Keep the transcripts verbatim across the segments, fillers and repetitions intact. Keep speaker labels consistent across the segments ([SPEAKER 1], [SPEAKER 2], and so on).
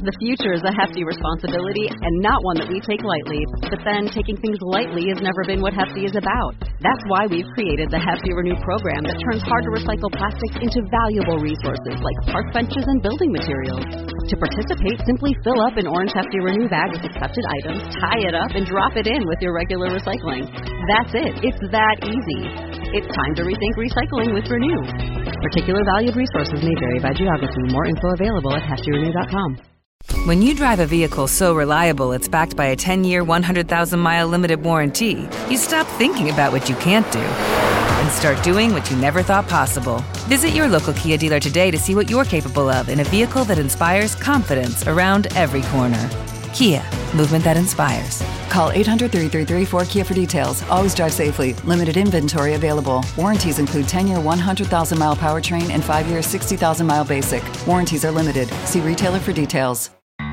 [SPEAKER 1] The future is a hefty responsibility and not one that we take lightly. But then, taking things lightly has never been what Hefty is about. That's why we've created the Hefty Renew program that turns hard-to-recycle plastics into valuable resources like park benches and building materials. To participate, simply fill up an orange Hefty Renew bag with accepted items, tie it up, and drop it in with your regular recycling. That's it. It's that easy. It's time to rethink recycling with Renew. Particular valued resources may vary by geography. More info available at hefty renew dot com.
[SPEAKER 2] When you drive a vehicle so reliable it's backed by a ten-year, one hundred thousand mile limited warranty, you stop thinking about what you can't do and start doing what you never thought possible. Visit your local Kia dealer today to see what you're capable of in a vehicle that inspires confidence around every corner. Kia, movement that inspires.
[SPEAKER 3] Call eight hundred, three three three, four K I A for details. Always drive safely. Limited inventory available. Warranties include ten-year, one hundred thousand mile powertrain and five-year, sixty thousand mile basic. Warranties are limited. See retailer for details.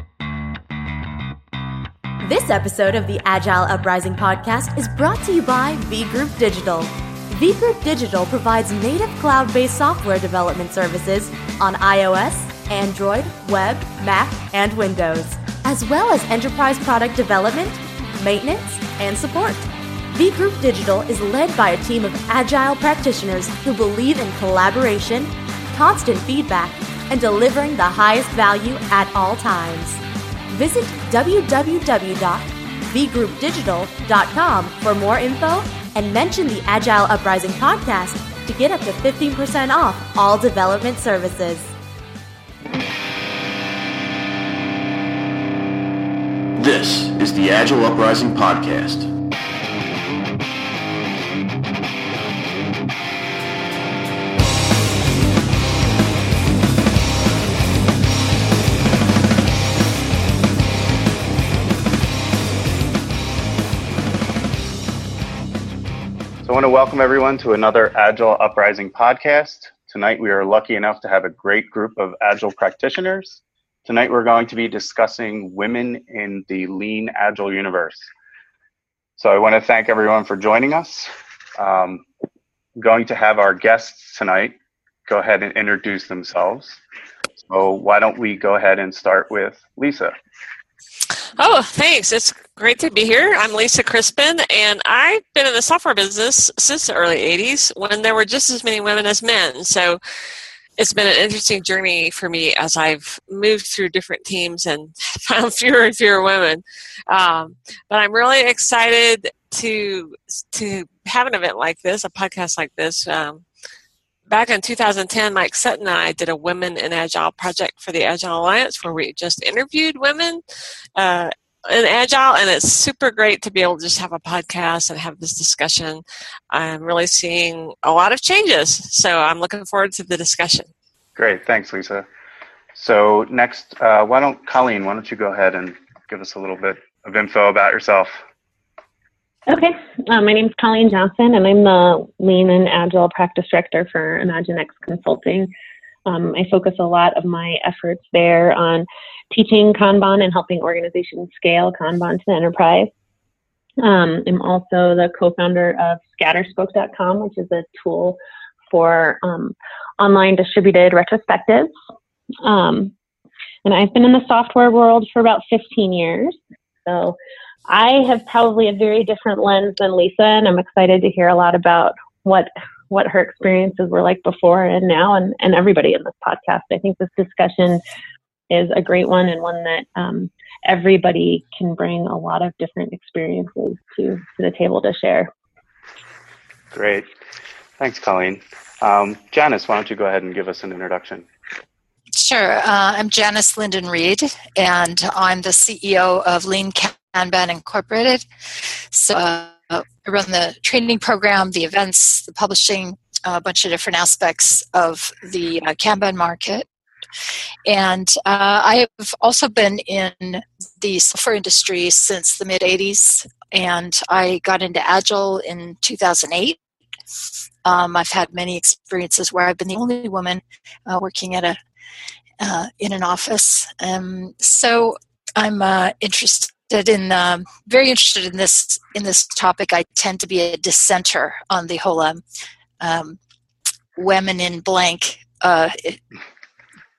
[SPEAKER 4] This episode of the Agile Uprising podcast is brought to you by V-Group Digital. V-Group Digital provides native cloud-based software development services on iOS, Android, web, Mac, and Windows, as well as enterprise product development, maintenance, and support. V-Group Digital is led by a team of agile practitioners who believe in collaboration, constant feedback, and delivering the highest value at all times. Visit w w w dot v group digital dot com for more info and mention the Agile Uprising podcast to get up to fifteen percent off all development services.
[SPEAKER 5] This is the Agile Uprising podcast.
[SPEAKER 6] So I want to welcome everyone to another Agile Uprising podcast. Tonight we are lucky enough to have a great group of Agile practitioners. Tonight we're going to be discussing women in the lean Agile universe. So I want to thank everyone for joining us. Um, I'm going to have our guests tonight go ahead and introduce themselves. So why don't we go ahead and start with Lisa.
[SPEAKER 7] Oh, thanks. It's great to be here. I'm Lisa Crispin, and I've been in the software business since the early eighties when there were just as many women as men. So it's been an interesting journey for me as I've moved through different teams and found fewer and fewer women. Um, but I'm really excited to to have an event like this, a podcast like this. Um, back in two thousand ten, Mike Sutton and I did a Women in Agile project for the Agile Alliance where we just interviewed women uh, in Agile, and it's super great to be able to just have a podcast and have this discussion. I'm really seeing a lot of changes, so I'm looking forward to the discussion.
[SPEAKER 6] Great, thanks, Lisa. So next, uh, why don't Colleen, why don't you go ahead and give us a little bit of info about yourself?
[SPEAKER 8] Okay, uh, my name is Colleen Johnson, and I'm the Lean and Agile Practice Director for ImagineX Consulting. Um, I focus a lot of my efforts there on teaching Kanban and helping organizations scale Kanban to the enterprise. Um, I'm also the co-founder of Scatterspoke dot com, which is a tool for um, online distributed retrospectives. Um, and I've been in the software world for about fifteen years. So I have probably a very different lens than Lisa, and I'm excited to hear a lot about what what her experiences were like before and now, and, and everybody in this podcast. I think this discussion is a great one, and one that um, everybody can bring a lot of different experiences to, to the table to share.
[SPEAKER 6] Great. Thanks, Colleen. Um, Janice, why don't you go ahead and give us an introduction?
[SPEAKER 9] Sure. Uh, I'm Janice Linden Reed, and I'm the C E O of Lean Kanban Incorporated. So uh, I run the training program, the events, the publishing, a bunch of different aspects of the uh, Kanban market. And uh, I have also been in the software industry since the mid-eighties, and I got into Agile in two thousand eight. Um, I've had many experiences where I've been the only woman uh, working at a uh, in an office. Um, so I'm uh, interested in um, very interested in this in this topic. I tend to be a dissenter on the whole um, um, women in blank uh,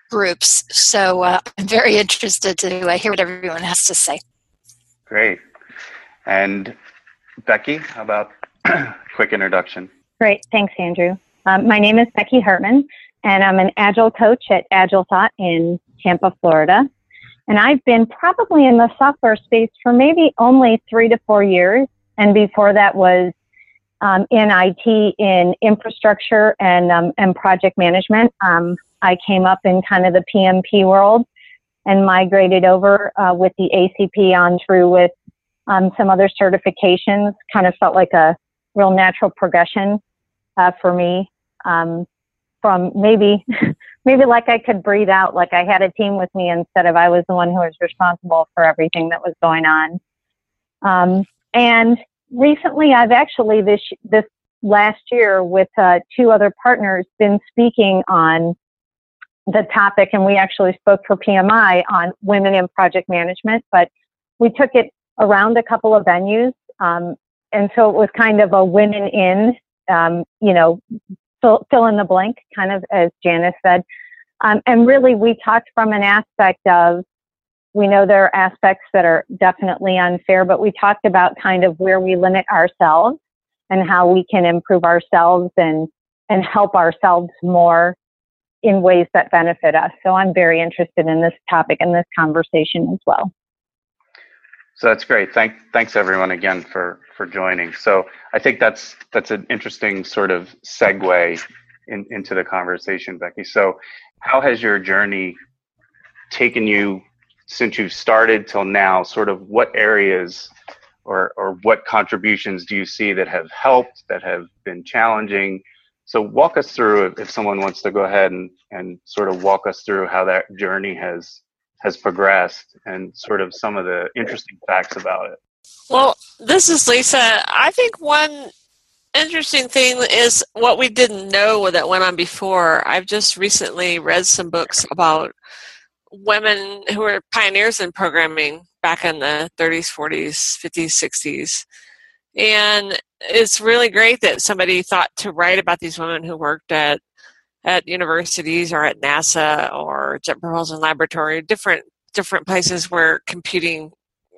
[SPEAKER 9] groups. So uh, I'm very interested to uh, hear what everyone has to say.
[SPEAKER 6] Great. And Becky, how about a quick introduction?
[SPEAKER 10] Great. Thanks, Andrew. Um, my name is Becky Hartman, and I'm an Agile coach at Agile Thought in Tampa, Florida. And I've been probably in the software space for maybe only three to four years. And before that was um, in I T, in infrastructure and um, and project management. Um, I came up in kind of the P M P world and migrated over uh, with the A C P on through with um, some other certifications. Kind of felt like a real natural progression uh, for me um, from maybe maybe like I could breathe out, like I had a team with me instead of I was the one who was responsible for everything that was going on. Um, and recently, I've actually this this last year with uh, two other partners been speaking on the topic, and we actually spoke for P M I on women in project management, but we took it around a couple of venues. Um, and so it was kind of a women in, um, you know, fill, fill in the blank, kind of as Janice said. Um, and really we talked from an aspect of, we know there are aspects that are definitely unfair, but we talked about kind of where we limit ourselves and how we can improve ourselves and, and help ourselves more in ways that benefit us. So I'm very interested in this topic and this conversation as well.
[SPEAKER 6] So that's great. Thank, thanks everyone again for, for joining. So I think that's that's an interesting sort of segue in, into the conversation, Becky. So how has your journey taken you since you've started till now? Sort of what areas or or what contributions do you see that have helped, that have been challenging? So walk us through, if, if someone wants to go ahead and, and sort of walk us through how that journey has has progressed and sort of some of the interesting facts about it.
[SPEAKER 7] Well, this is Lisa. I think one interesting thing is what we didn't know that went on before. I've just recently read some books about women who were pioneers in programming back in the thirties, forties, fifties, sixties. And it's really great that somebody thought to write about these women who worked at at universities or at NASA or Jet Propulsion Laboratory, different different places where computing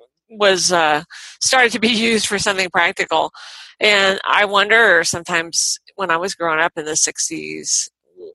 [SPEAKER 7] was uh, started to be used for something practical. And I wonder sometimes when I was growing up in the sixties,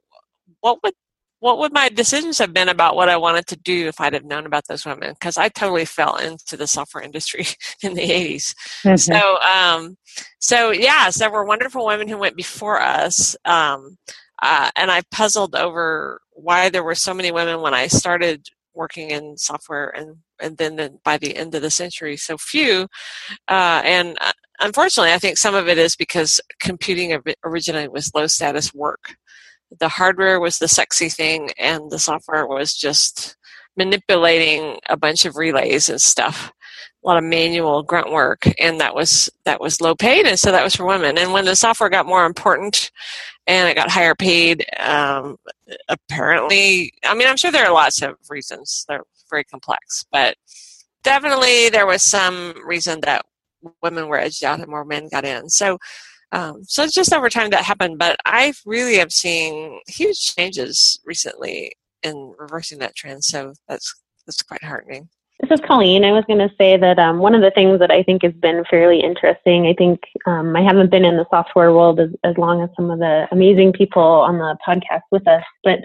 [SPEAKER 7] what would what would my decisions have been about what I wanted to do if I'd have known about those women? Because I totally fell into the software industry in the eighties. Mm-hmm. So, um, so yeah, so there were wonderful women who went before us. Um, Uh, and I puzzled over why there were so many women when I started working in software, and, and then the, by the end of the century, so few. Uh, and uh, unfortunately, I think some of it is because computing originally was low status work. The hardware was the sexy thing, and the software was just manipulating a bunch of relays and stuff. A lot of manual grunt work, and that was that was low paid, and so that was for women. And when the software got more important and it got higher paid, um, apparently, I mean, I'm sure there are lots of reasons. They're very complex, but definitely there was some reason that women were edged out and more men got in. So, um, so it's just over time that happened. But I really am seeing huge changes recently in reversing that trend. So that's that's quite heartening.
[SPEAKER 8] This is Colleen. I was going to say that um, one of the things that I think has been fairly interesting, I think um, I haven't been in the software world as, as long as some of the amazing people on the podcast with us, but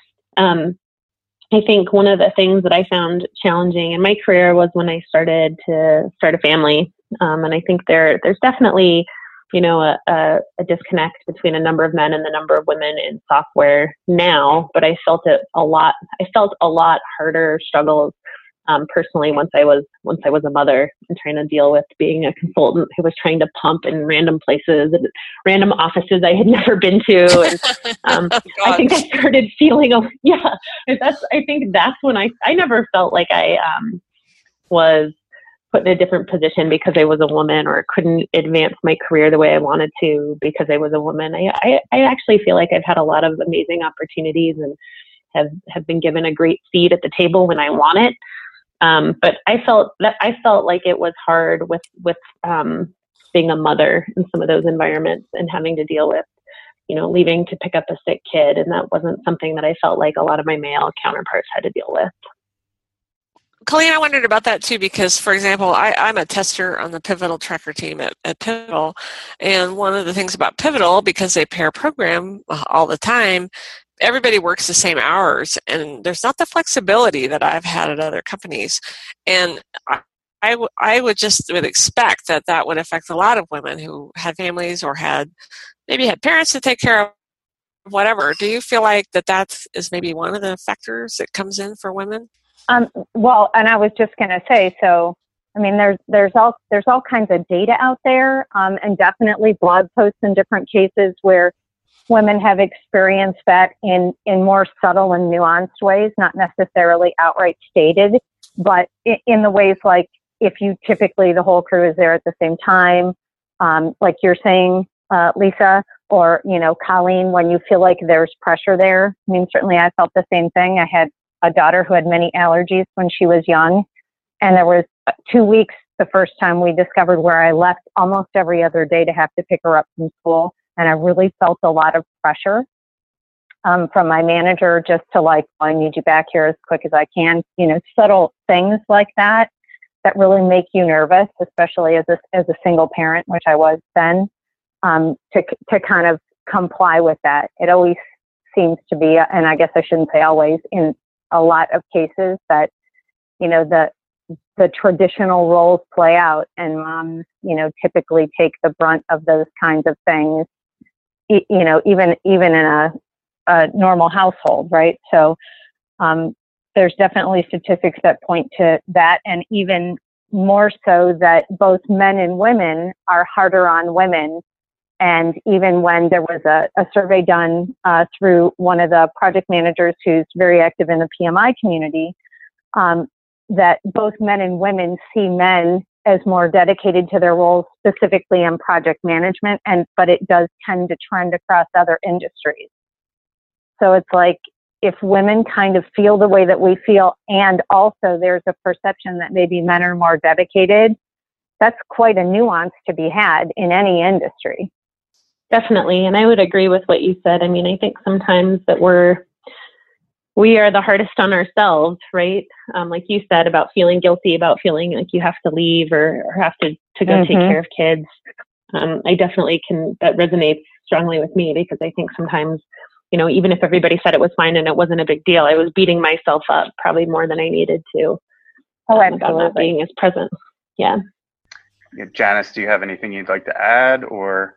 [SPEAKER 8] um, I think one of the things that I found challenging in my career was when I started to start a family. Um, and I think there there's definitely, you know, a, a, a disconnect between a number of men and the number of women in software now, but I felt it a lot, I felt a lot harder struggles Um, personally, once I was once I was a mother and trying to deal with being a consultant who was trying to pump in random places and random offices I had never been to, and um, oh, I think I started feeling, oh, yeah, that's. I think that's when I I never felt like I um, was put in a different position because I was a woman, or couldn't advance my career the way I wanted to because I was a woman. I I, I actually feel like I've had a lot of amazing opportunities and have have been given a great seat at the table when I want it. Um, but I felt that I felt like it was hard with, with, um, being a mother in some of those environments and having to deal with, you know, leaving to pick up a sick kid. And that wasn't something that I felt like a lot of my male counterparts had to deal with.
[SPEAKER 7] Colleen, I wondered about that too, because, for example, I, I'm a tester on the Pivotal Tracker team at, at Pivotal, and one of the things about Pivotal, because they pair program all the time, everybody works the same hours, and there's not the flexibility that I've had at other companies. And I, I, w- I would just would expect that that would affect a lot of women who had families or had maybe had parents to take care of, whatever. Do you feel like that that is maybe one of the factors that comes in for women?
[SPEAKER 10] Um, well, and I was just going to say, so, I mean, there's, there's all, there's all kinds of data out there, um, and definitely blog posts in different cases where women have experienced that in, in more subtle and nuanced ways, not necessarily outright stated, but in, in the ways like if you typically, the whole crew is there at the same time, um, like you're saying, uh, Lisa, or, you know, Colleen, when you feel like there's pressure there. I mean, certainly I felt the same thing. I had a daughter who had many allergies when she was young. And there was two weeks the first time we discovered where I left almost every other day to have to pick her up from school. And I really felt a lot of pressure um, from my manager just to like, I need you back here as quick as I can. You know, subtle things like that that really make you nervous, especially as a, as a single parent, which I was then, um, to, to kind of comply with that. It always seems to be, and I guess I shouldn't say always, in a lot of cases that, you know, the, the traditional roles play out and moms, you know, typically take the brunt of those kinds of things, you know, even, even in a, a normal household. Right. So, um, there's definitely statistics that point to that. And even more so that both men and women are harder on women. And even when there was a, a survey done uh, through one of the project managers who's very active in the P M I community, um, that both men and women see men as more dedicated to their roles, specifically in project management, and but it does tend to trend across other industries. So it's like if women kind of feel the way that we feel, and also there's a perception that maybe men are more dedicated, that's quite a nuance to be had in any industry.
[SPEAKER 8] Definitely. And I would agree with what you said. I mean, I think sometimes that we're, we are the hardest on ourselves, right? Um, like you said, about feeling guilty, about feeling like you have to leave or, or have to, to go mm-hmm. take care of kids. Um, I definitely can, that resonates strongly with me because I think sometimes, you know, even if everybody said it was fine and it wasn't a big deal, I was beating myself up probably more than I needed to.
[SPEAKER 10] Oh,
[SPEAKER 8] um, about not being as present. Yeah.
[SPEAKER 6] yeah. Janice, do you have anything you'd like to add or?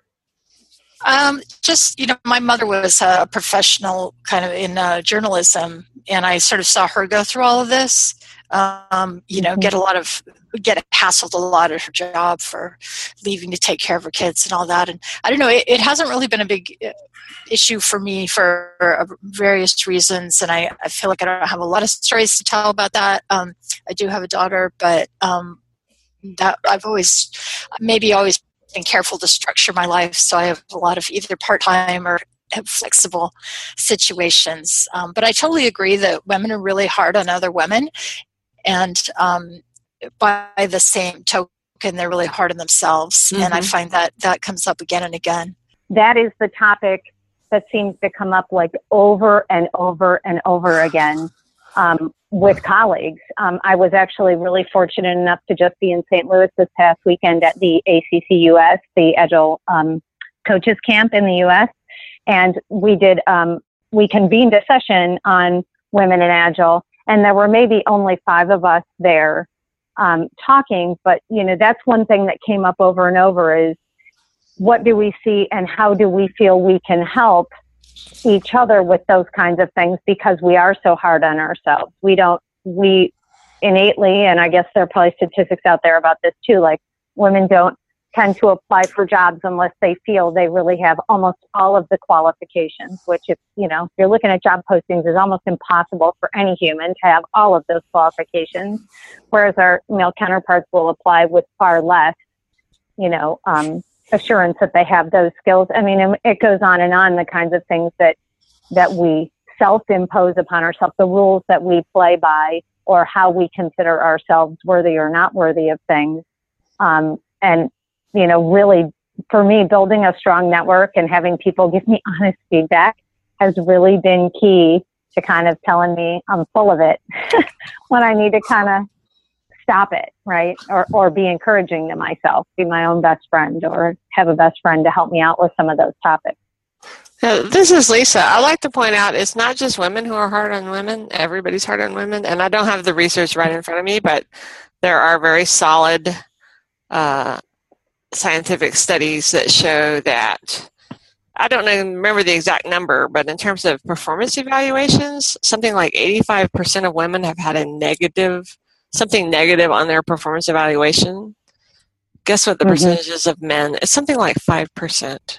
[SPEAKER 9] Um, just, you know, my mother was a professional kind of in uh, journalism, and I sort of saw her go through all of this, um, you know, mm-hmm. get a lot of, get hassled a lot at her job for leaving to take care of her kids and all that. And I don't know, it, it hasn't really been a big issue for me for uh, various reasons. And I, I feel like I don't have a lot of stories to tell about that. Um, I do have a daughter, but um, that I've always, maybe always been careful to structure my life so I have a lot of either part-time or flexible situations. Um, but I totally agree that women are really hard on other women, and um, by the same token, they're really hard on themselves. Mm-hmm. And I find that that comes up again and again.
[SPEAKER 10] That is the topic that seems to come up like over and over and over again um, with colleagues. Um, I was actually really fortunate enough to just be in Saint Louis this past weekend at the A C C U S, the Agile um, Coaches Camp in the U S. And we did, um, we convened a session on women in Agile, and there were maybe only five of us there um, talking. But, you know, that's one thing that came up over and over is what do we see and how do we feel we can help each other with those kinds of things, because we are so hard on ourselves. We don't, we innately, and I guess there are probably statistics out there about this too, like women don't tend to apply for jobs unless they feel they really have almost all of the qualifications, which if, you know, if you're looking at job postings, is almost impossible for any human to have all of those qualifications, whereas our male counterparts will apply with far less, you know, um, assurance that they have those skills. I mean, it goes on and on, the kinds of things that, that we self-impose upon ourselves, the rules that we play by, or how we consider ourselves worthy or not worthy of things. Um, and, you know, really for me, building a strong network and having people give me honest feedback has really been key to kind of telling me I'm full of it when I need to kind of stop it, right? Or, or be encouraging to myself, be my own best friend, or have a best friend to help me out with some of those topics.
[SPEAKER 7] Uh, this is Lisa. I like to point out it's not just women who are hard on women. Everybody's hard on women. And I don't have the research right in front of me, but there are very solid uh, scientific studies that show that, I don't even remember the exact number, but in terms of performance evaluations, something like eighty-five percent of women have had a negative, something negative on their performance evaluation. Guess what the mm-hmm. percentages of men? It's something like five percent.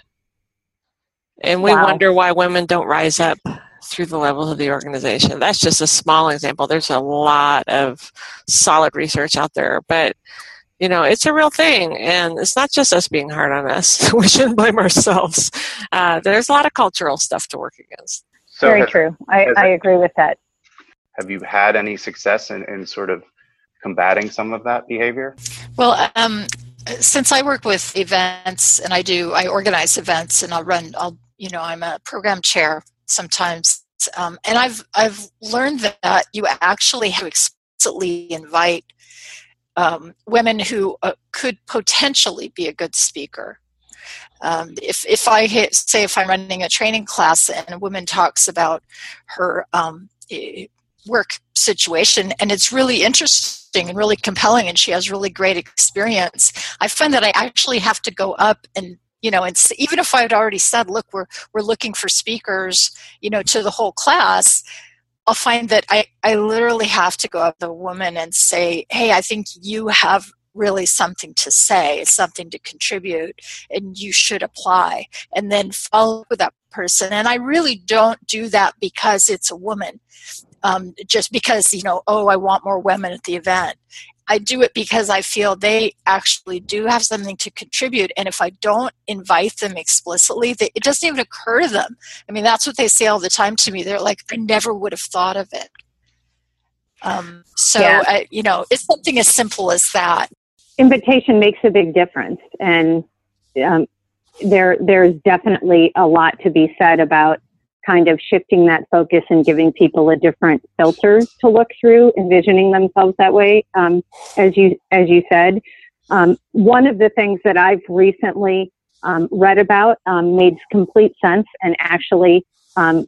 [SPEAKER 7] And we
[SPEAKER 10] Wow.
[SPEAKER 7] wonder why women don't rise up through the levels of the organization. That's just a small example. There's a lot of solid research out there, but you know, it's a real thing, and it's not just us being hard on us. We shouldn't blame ourselves. Uh, there's a lot of cultural stuff to work against.
[SPEAKER 10] So Very has, true. I, I agree with that.
[SPEAKER 6] Have you had any success in, in sort of combating some of that behavior?
[SPEAKER 9] Well, um, since I work with events and I do, I organize events and I'll run, I'll, you know, I'm a program chair sometimes. Um, and I've, I've learned that you actually have to explicitly invite um, women who uh, could potentially be a good speaker. Um, if, if I hit, say, if I'm running a training class and a woman talks about her um, work situation and it's really interesting and really compelling and she has really great experience, I find that I actually have to go up and, you know, and even if I had already said, look, we're, we're looking for speakers, you know, to the whole class, I'll find that I, I literally have to go up to the woman and say, hey, I think you have really something to say, something to contribute, and you should apply, and then follow up with that person. And I really don't do that because it's a woman, um, just because, you know, oh, I want more women at the event. I do it because I feel they actually do have something to contribute, and if I don't invite them explicitly, they, it doesn't even occur to them. I mean, that's what they say all the time to me. They're like, I never would have thought of it. Um, so, yeah. I, you know, it's something as simple as that.
[SPEAKER 10] Invitation makes a big difference, and um, there there's definitely a lot to be said about kind of shifting that focus and giving people a different filter to look through, envisioning themselves that way. Um, as you as you said, um, one of the things that I've recently um, read about um, made complete sense, and actually um,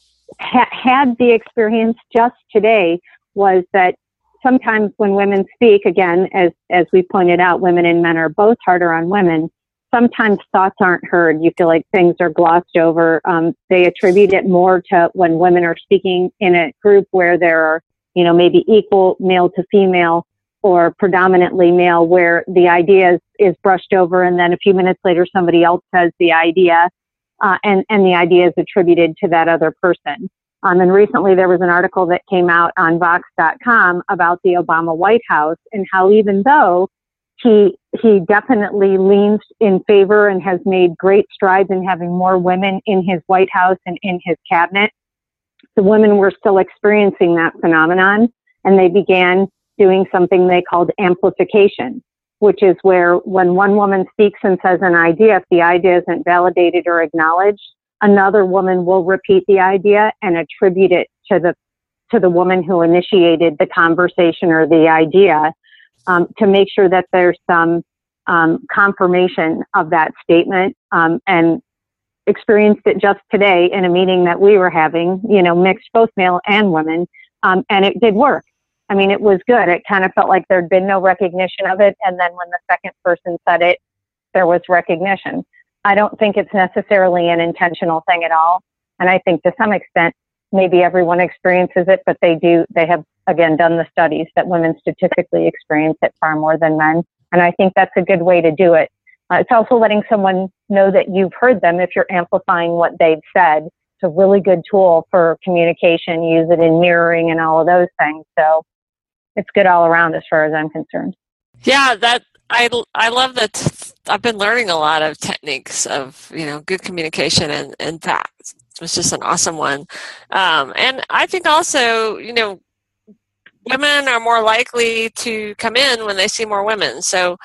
[SPEAKER 10] ha- had the experience just today, was that sometimes when women speak, again, as, as we pointed out, women and men are both harder on women. Sometimes thoughts aren't heard. You feel like things are glossed over. Um, they attribute it more to when women are speaking in a group where there are, you know, maybe equal male to female or predominantly male, where the idea is, is brushed over, and then a few minutes later somebody else says the idea, uh, and, and the idea is attributed to that other person. Um, and recently there was an article that came out on Vox dot com about the Obama White House and how even though he he definitely leans in favor and has made great strides in having more women in his White House and in his cabinet, the women were still experiencing that phenomenon, and they began doing something they called amplification, which is where when one woman speaks and says an idea, if the idea isn't validated or acknowledged, another woman will repeat the idea and attribute it to the to the woman who initiated the conversation or the idea, um, to make sure that there's some um, confirmation of that statement. Um, and experienced it just today in a meeting that we were having, you know, mixed both male and women, um, and it did work. I mean, it was good. It kind of felt like there'd been no recognition of it, and then when the second person said it, there was recognition. I don't think it's necessarily an intentional thing at all. And I think to some extent, maybe everyone experiences it, but they do, they have, again, done the studies that women statistically experience it far more than men. And I think that's a good way to do it. Uh, it's also letting someone know that you've heard them if you're amplifying what they've said. It's a really good tool for communication, use it in mirroring and all of those things. So it's good all around as far as I'm concerned.
[SPEAKER 7] Yeah, that I, I love that. I've been learning a lot of techniques of, you know, good communication, and, and that was just an awesome one. Um, and I think also, you know, women are more likely to come in when they see more women. So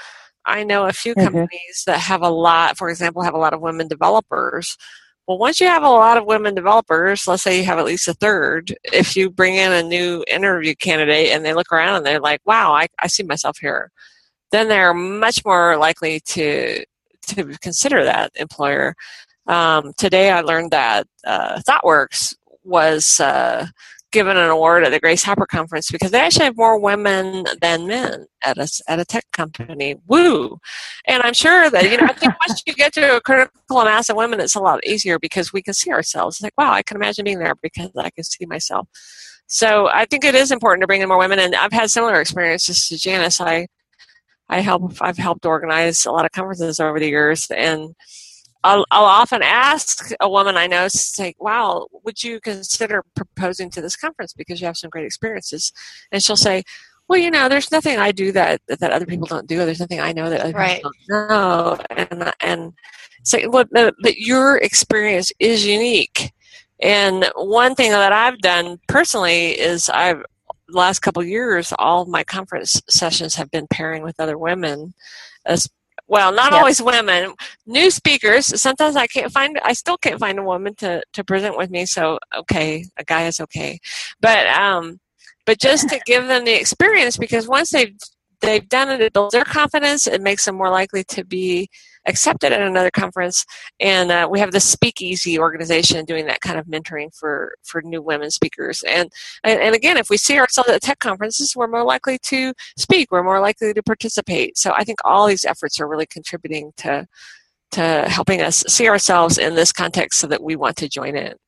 [SPEAKER 7] I know a few
[SPEAKER 10] Mhm.
[SPEAKER 7] companies that have a lot, for example, have a lot of women developers. Well, once you have a lot of women developers, let's say you have at least a third, if you bring in a new interview candidate and they look around and they're like, wow, I, I see myself here, then they're much more likely to to consider that employer. Um, today I learned that uh, ThoughtWorks was uh, given an award at the Grace Hopper Conference because they actually have more women than men at a, at a tech company. Woo! And I'm sure that, you know, I think once you get to a critical mass of women, it's a lot easier because we can see ourselves. It's like, wow, I can imagine being there because I can see myself. So I think it is important to bring in more women, and I've had similar experiences to Janice. I I help. I've helped organize a lot of conferences over the years, and I'll, I'll often ask a woman I know, say, wow, would you consider proposing to this conference because you have some great experiences? And she'll say, well, you know, there's nothing I do that that other people don't do. There's nothing I know that other
[SPEAKER 9] Right.
[SPEAKER 7] people don't know. And, and say, well, but your experience is unique. And one thing that I've done personally is I've, the last couple of years, all of my conference sessions have been pairing with other women as Well, not
[SPEAKER 10] Yep.
[SPEAKER 7] always women, new speakers. Sometimes I can't find, I still can't find a woman to, to present with me. So, okay, a guy is okay. But, um, but just to give them the experience, because once they've, they've done it, it builds their confidence. It makes them more likely to be accepted at another conference. And uh, we have the Speakeasy organization doing that kind of mentoring for, for new women speakers. And, and and again, if we see ourselves at tech conferences, we're more likely to speak. We're more likely to participate. So I think all these efforts are really contributing to to helping us see ourselves in this context so that we want to join in.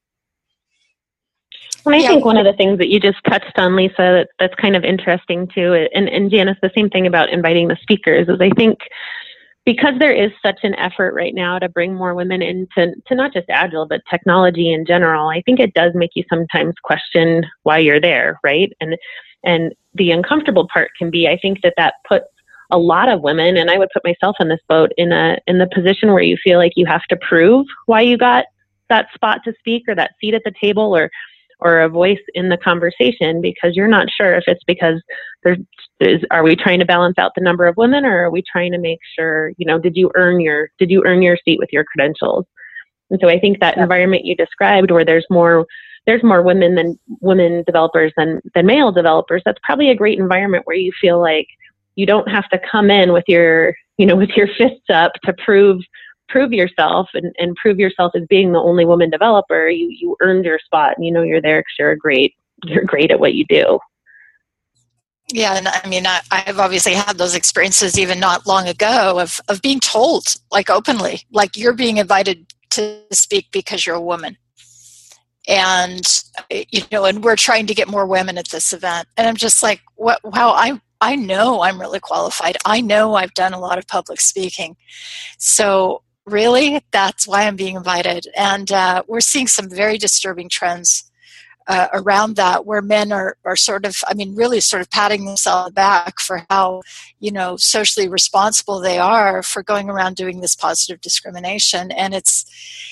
[SPEAKER 8] And I
[SPEAKER 9] Yeah.
[SPEAKER 8] think one of the things that you just touched on, Lisa, that, that's kind of interesting too, and, and Janice, the same thing about inviting the speakers, is I think because there is such an effort right now to bring more women into to not just Agile, but technology in general, I think it does make you sometimes question why you're there, right? And and the uncomfortable part can be, I think that that puts a lot of women, and I would put myself in this boat, in a in the position where you feel like you have to prove why you got that spot to speak or that seat at the table or or a voice in the conversation, because you're not sure if it's because there's is, are we trying to balance out the number of women, or are we trying to make sure, you know, did you earn your, did you earn your seat with your credentials? And so I think that environment you described where there's more, there's more women than women developers than, than male developers, that's probably a great environment where you feel like you don't have to come in with your, you know, with your fists up to prove prove yourself and, and prove yourself as being the only woman developer. You you earned your spot, and you know you're there because you're great. You're great at what you do.
[SPEAKER 9] Yeah, and I mean, I, I've obviously had those experiences even not long ago of of being told, like openly, like you're being invited to speak because you're a woman, and you know, and we're trying to get more women at this event, and I'm just like, what? Wow, I I know I'm really qualified. I know I've done a lot of public speaking, so. Really, that's why I'm being invited. And uh, we're seeing some very disturbing trends uh, around that, where men are, are sort of, I mean, really sort of patting themselves back for how, you know, socially responsible they are for going around doing this positive discrimination. And it's,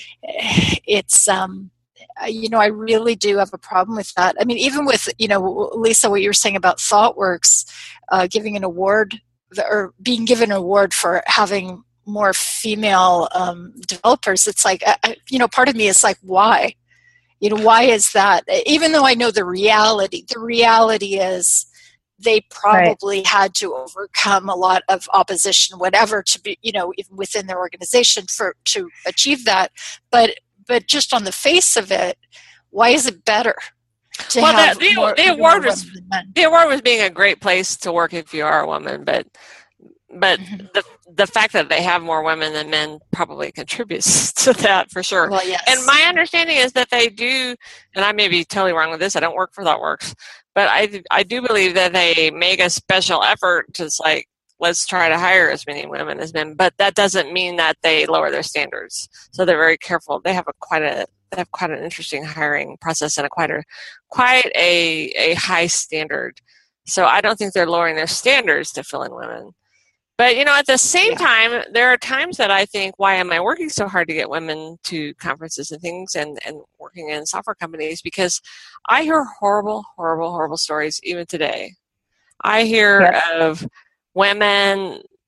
[SPEAKER 9] it's, um, you know, I really do have a problem with that. I mean, even with, you know, Lisa, what you were saying about ThoughtWorks uh, giving an award or being given an award for having more female um, developers, it's like, uh, you know, part of me is like, why? You know, why is that? Even though I know the reality, the reality is they probably right. had to overcome a lot of opposition, whatever, to be, you know, within their organization for to achieve that. But but just on the face of it, why is it better? To
[SPEAKER 7] well,
[SPEAKER 9] have
[SPEAKER 7] the,
[SPEAKER 9] more,
[SPEAKER 7] the award was the award was being a great place to work if you are a woman, but but mm-hmm. the the fact that they have more women than men probably contributes to that for sure.
[SPEAKER 9] Well, yes.
[SPEAKER 7] And my understanding is that they do, and I may be totally wrong with this, I don't work for ThoughtWorks, but I, I do believe that they make a special effort to like, let's try to hire as many women as men, but that doesn't mean that they lower their standards. So they're very careful. They have a quite a they have quite an interesting hiring process and a quite a quite a, a high standard. So I don't think they're lowering their standards to fill in women. But, you know, at the same yeah. time, there are times that I think, why am I working so hard to get women to conferences and things and, and working in software companies? Because I hear horrible, horrible, horrible stories even today. I hear yep. of women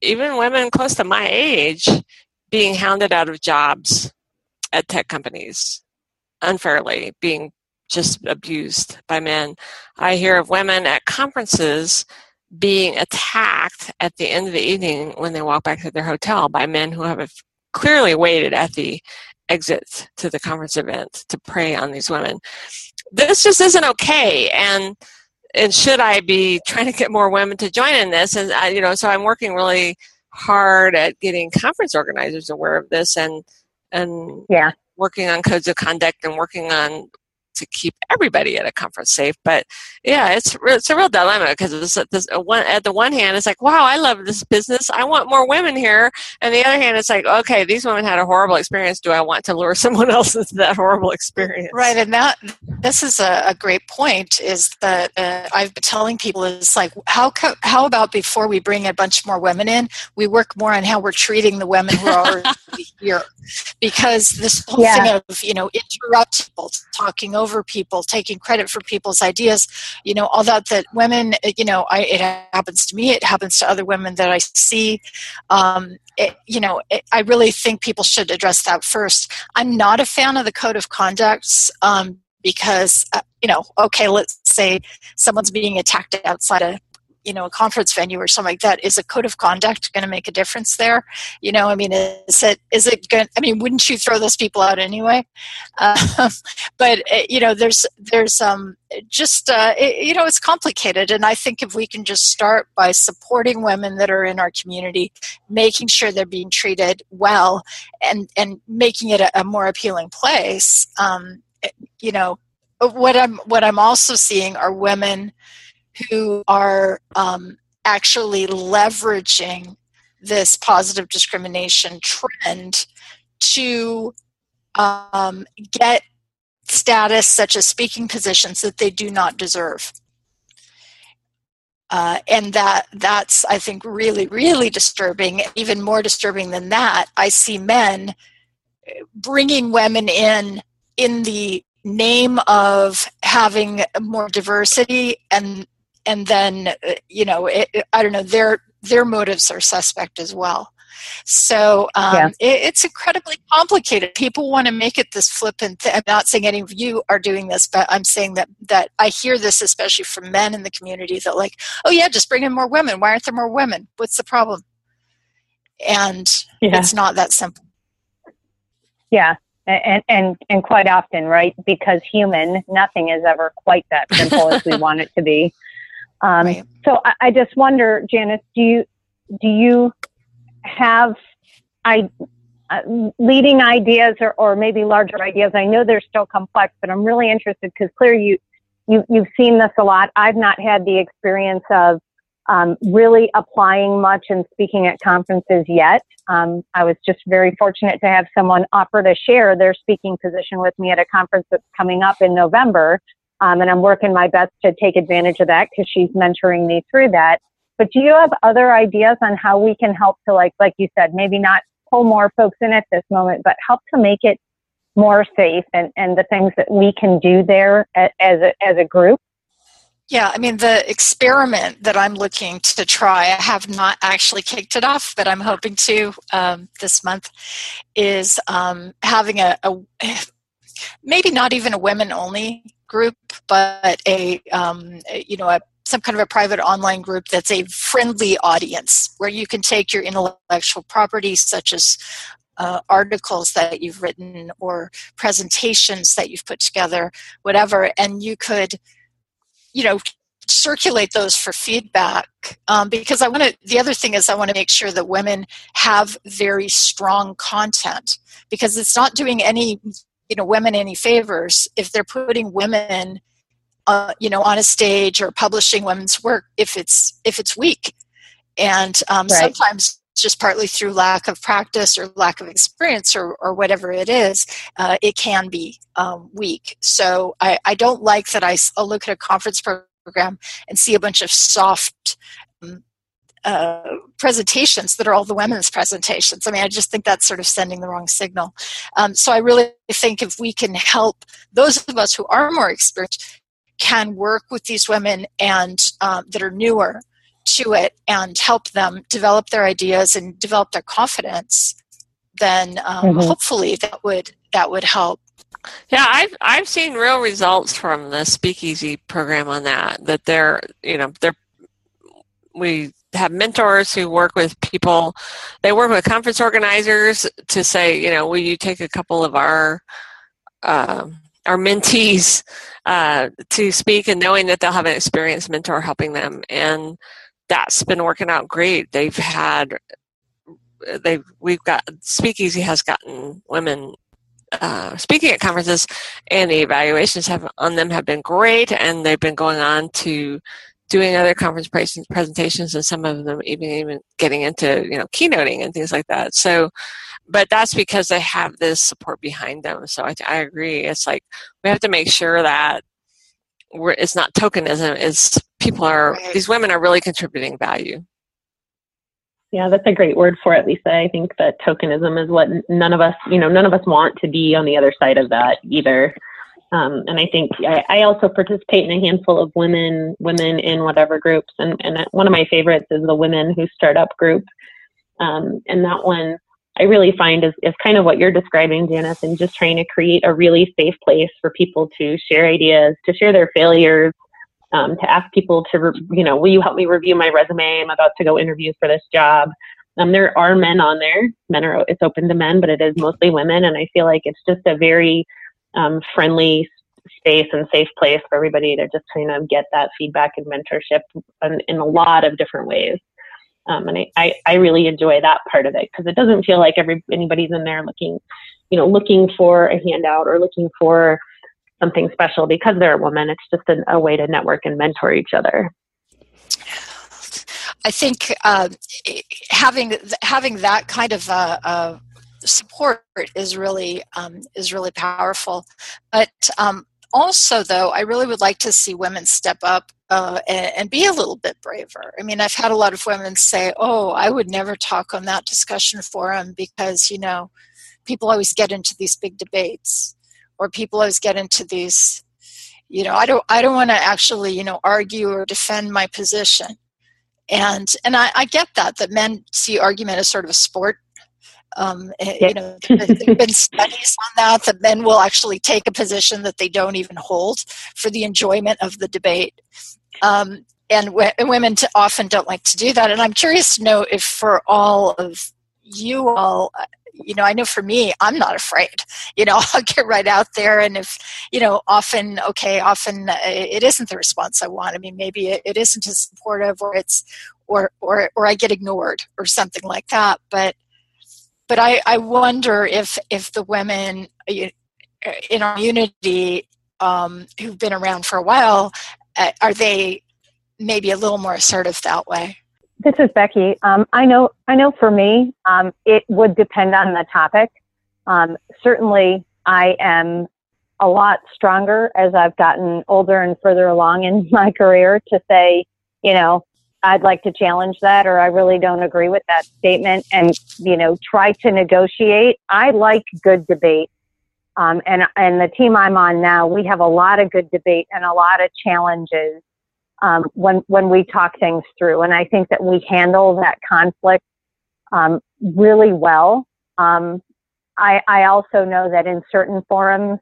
[SPEAKER 7] even women close to my age being hounded out of jobs at tech companies unfairly, being just abused by men. I hear of women at conferences being attacked at the end of the evening when they walk back to their hotel by men who have clearly waited at the exit to the conference event to prey on these women. This just isn't okay, and and should I be trying to get more women to join in this? And I, you know, so I'm working really hard at getting conference organizers aware of this, and and
[SPEAKER 10] yeah.
[SPEAKER 7] working on codes of conduct and working on to keep everybody at a conference safe. But yeah, it's it's a real dilemma, because it's this, one, at the one hand, it's like, wow, I love this business, I want more women here. And the other hand, it's like, okay, these women had a horrible experience. Do I want to lure someone else into that horrible experience?
[SPEAKER 9] Right, and that this is a, a great point. Is that uh, I've been telling people is like, how co- how about before we bring a bunch more women in, we work more on how we're treating the women who are already here, because this whole
[SPEAKER 10] yeah.
[SPEAKER 9] thing of, you know, interrupt people, talking over people, taking credit for people's ideas, you know, all that, that women, you know, I, it happens to me, it happens to other women that I see. Um, it, you know, it, I really think people should address that first. I'm not a fan of the code of conducts um, because, uh, you know, okay, let's say someone's being attacked outside a, you know, a conference venue or something like that. Is a code of conduct going to make a difference there? You know, I mean, is it, is it good? I mean, wouldn't you throw those people out anyway? Uh, but, uh, you know, there's, there's um, just, uh, it, you know, it's complicated. And I think if we can just start by supporting women that are in our community, making sure they're being treated well, and, and making it a, a more appealing place, um, you know, what I'm, what I'm also seeing are women who are um, actually leveraging this positive discrimination trend to um, get status such as speaking positions that they do not deserve. Uh, and that that's, I think, really, really disturbing. Even more disturbing than that, I see men bringing women in in the name of having more diversity, and and then, you know, it, I don't know, their their motives are suspect as well. So um, yeah. it, it's incredibly complicated. People want to make it this flippant thing. I'm not saying any of you are doing this, but I'm saying that that I hear this especially from men in the community that like, oh yeah, just bring in more women. Why aren't there more women? What's the problem? And yeah. It's not that simple.
[SPEAKER 10] Yeah. And, and and quite often, right? Because human, nothing is ever quite that simple as we want it to be. Um, right. So I, I just wonder, Janice, do you do you have I, uh, leading ideas or, or maybe larger ideas? I know they're still complex, but I'm really interested because clearly you, you you've seen this a lot. I've not had the experience of um, really applying much and speaking at conferences yet. Um, I was just very fortunate to have someone offer to share their speaking position with me at a conference that's coming up in November. Um, and I'm working my best to take advantage of that because she's mentoring me through that. But do you have other ideas on how we can help to, like, like you said, maybe not pull more folks in at this moment, but help to make it more safe, and, and the things that we can do there as a, as a group?
[SPEAKER 9] Yeah, I mean, the experiment that I'm looking to try, I have not actually kicked it off, but I'm hoping to um, this month, is um, having a, a, maybe not even a women-only group, but a, um, you know, a, some kind of a private online group that's a friendly audience where you can take your intellectual property, such as uh, articles that you've written or presentations that you've put together, whatever, and you could, you know, circulate those for feedback. Um, because I want to, the other thing is I want to make sure that women have very strong content, because it's not doing any, you know, women any favors if they're putting women, uh, you know, on a stage or publishing women's work if it's, if it's weak. And um, right. sometimes just partly through lack of practice or lack of experience or, or whatever it is, uh, it can be um, weak. So I, I don't like that I, I'll look at a conference program and see a bunch of soft um, uh, presentations that are all the women's presentations. I mean, I just think that's sort of sending the wrong signal. Um, so I really think if we can help those of us who are more experienced can work with these women and um, that are newer to it and help them develop their ideas and develop their confidence, then um, mm-hmm. hopefully that would that would help.
[SPEAKER 7] Yeah, I've I've seen real results from the Speakeasy program on that. That they're you know they're we have mentors who work with people. They work with conference organizers to say, you know, will you take a couple of our uh, our mentees uh, to speak, and knowing that they'll have an experienced mentor helping them, and that's been working out great. They've had they we've got Speakeasy has gotten women uh, speaking at conferences, and the evaluations have on them have been great, and they've been going on to doing other conference presentations, and some of them even even getting into you know keynoting and things like that. So, but that's because they have this support behind them. So I, I agree. It's like we have to make sure that we're, it's not tokenism. It's people are these women are really contributing value.
[SPEAKER 8] Yeah, that's a great word for it, Lisa. I think that tokenism is what none of us, you know, none of us want to be on the other side of that either. Um, and I think I, I also participate in a handful of women, women in whatever groups. And, and one of my favorites is the Women Who Start Up group. Um, and that one I really find is, is kind of what you're describing, Janice, and just trying to create a really safe place for people to share ideas, to share their failures, um, to ask people to, re- you know, will you help me review my resume? I'm about to go interview for this job. Um, there are men on there. Men are, it's open to men, but it is mostly women. And I feel like it's just a very Um, friendly space and safe place for everybody to just kind of get that feedback and mentorship in, in a lot of different ways. Um, and I, I, I really enjoy that part of it because it doesn't feel like every anybody's in there looking, you know, looking for a handout or looking for something special because they're a woman. It's just a, a way to network and mentor each other.
[SPEAKER 9] I think uh, having having that kind of uh, uh, support is really um, is really powerful. But um, also, though, I really would like to see women step up uh, and, and be a little bit braver. I mean, I've had a lot of women say, "Oh, I would never talk on that discussion forum because you know, people always get into these big debates, or people always get into these, you know, I don't I don't want to actually you know argue or defend my position." And and I, I get that that men see argument as sort of a sport. Um, you know, there have been studies on that, that men will actually take a position that they don't even hold for the enjoyment of the debate. Um, and, w- and women t- often don't like to do that. And I'm curious to know if for all of you all, you know, I know for me, I'm not afraid. You know, I'll get right out there. And if, you know, often, okay, often it isn't the response I want. I mean, maybe it, it isn't as supportive or it's, or, or, or I get ignored or something like that. But But I, I wonder if, if the women in our community um, who've been around for a while, uh, are they maybe a little more assertive that way?
[SPEAKER 10] This is Becky. Um, I know I know for me, um, it would depend on the topic. Um, certainly, I am a lot stronger as I've gotten older and further along in my career to say, you know, I'd like to challenge that, or I really don't agree with that statement, and, you know, try to negotiate. I like good debate. Um, and, and the team I'm on now, we have a lot of good debate and a lot of challenges um, when, when we talk things through. And I think that we handle that conflict um, really well. Um, I, I also know that in certain forums,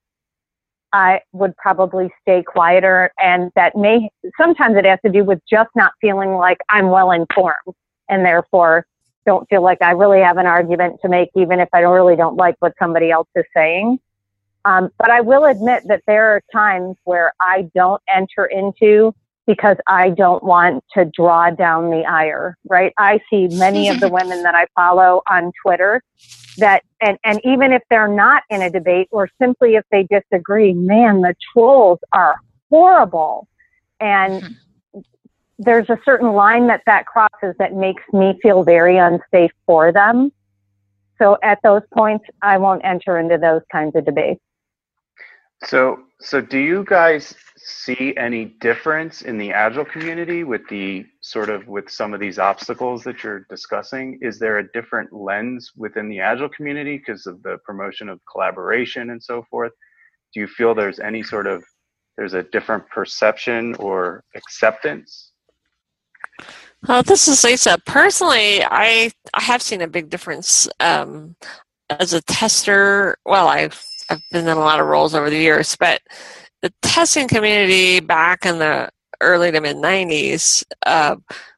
[SPEAKER 10] I would probably stay quieter, and that may, sometimes it has to do with just not feeling like I'm well informed and therefore don't feel like I really have an argument to make, even if I really don't like what somebody else is saying. Um, but I will admit that there are times where I don't enter into because I don't want to draw down the ire, right? I see many of the women that I follow on Twitter that, and, and even if they're not in a debate or simply if they disagree, man, the trolls are horrible. And there's a certain line that that crosses that makes me feel very unsafe for them. So at those points, I won't enter into those kinds of debates.
[SPEAKER 6] So, so do you guys see any difference in the Agile community with the sort of with some of these obstacles that you're discussing? Is there a different lens within the Agile community because of the promotion of collaboration and so forth? Do you feel there's any sort of, there's a different perception or acceptance?
[SPEAKER 7] Well, this is Lisa. Personally, I I have seen a big difference um, as a tester. Well, I've I've been in a lot of roles over the years, but the testing community back in the early to mid nineties, uh,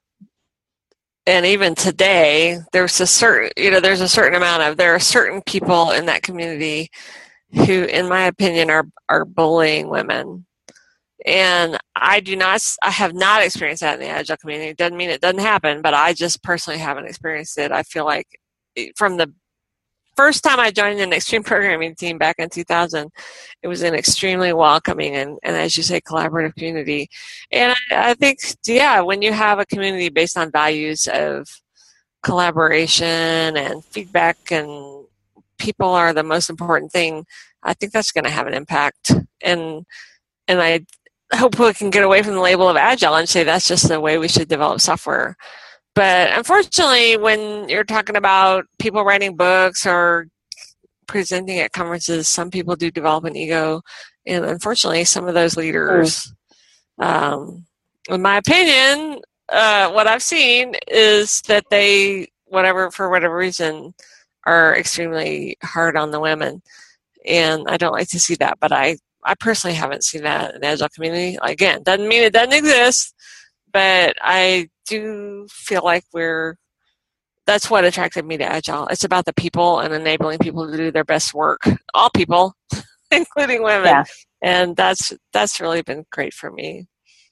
[SPEAKER 7] and even today, there's a certain you know there's a certain amount of there are certain people in that community who, in my opinion, are are bullying women. And I do not, I have not experienced that in the Agile community. It doesn't mean it doesn't happen, but I just personally haven't experienced it. I feel like from the first time I joined an extreme programming team back in two thousand, it was an extremely welcoming and, and as you say, collaborative community. And I, I think, yeah, when you have a community based on values of collaboration and feedback and people are the most important thing, I think that's going to have an impact. And and I hope we can get away from the label of Agile and say that's just the way we should develop software. But unfortunately, when you're talking about people writing books or presenting at conferences, some people do develop an ego. And unfortunately, some of those leaders, um, in my opinion, uh, what I've seen is that they, whatever, for whatever reason, are extremely hard on the women. And I don't like to see that, but I I personally haven't seen that in the Agile community. Again, doesn't mean it doesn't exist, but I do feel like we're, that's what attracted me to Agile. It's about the people and enabling people to do their best work. All people, including women. Yeah. And that's that's really been great for me.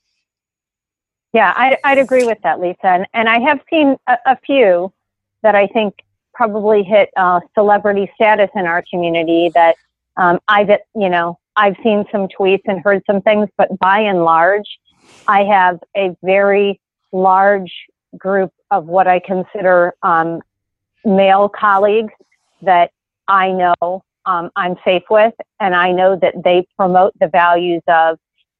[SPEAKER 10] Yeah, I, I'd agree with that, Lisa. And, and I have seen a, a few that I think probably hit uh, celebrity status in our community that um, I've, you know, I've seen some tweets and heard some things, but by and large, I have a very large group of what I consider um, male colleagues that I know um, I'm safe with, and I know that they promote the values of,